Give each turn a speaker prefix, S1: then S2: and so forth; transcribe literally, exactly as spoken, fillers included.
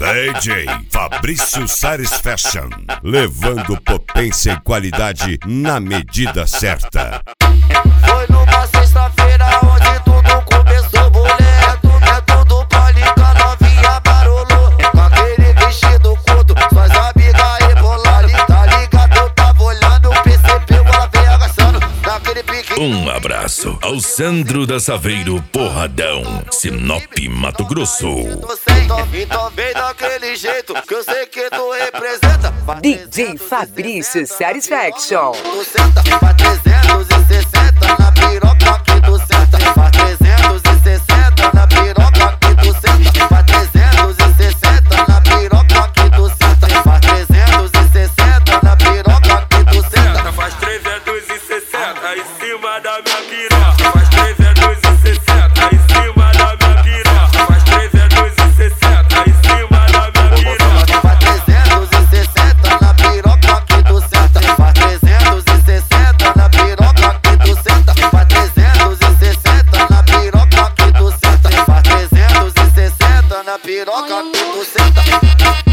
S1: D J Fabrício Sares Fashion, levando potência e qualidade na medida certa.
S2: Foi numa sexta-feira onde tudo começou, boleto, é tudo pra ligar, novinha barulho. Com aquele vestido curto, suas amigas rebolando. Tá ligado, eu tava olhando, percebeu, ela veio agaçando naquele pique.
S3: Um abraço ao Sandro da Saveiro Porradão, Sinop, Mato Grosso.
S2: Então, então vem daquele jeito que eu sei que tu representa.
S4: D J Fabrício Satisfaction.
S2: Tu senta, faz trezentos e sessenta na piroca que tu senta. Faz trezentos e sessenta na piroca que tu senta. Faz trezentos e sessenta na piroca que tu senta. Faz trezentos e sessenta na piroca que tu senta.
S5: Faz trezentos e sessenta em cima da minha piroca. Faz trezentos e sessenta em cima da minha piroca. Faz trezentos e sessenta em cima da minha piroca.
S2: Faz trezentos e sessenta na piroca que tu senta. Faz trezentos e sessenta na piroca que tu senta. Faz trezentos e sessenta na piroca que tu senta. Faz trezentos e sessenta na piroca que tu senta.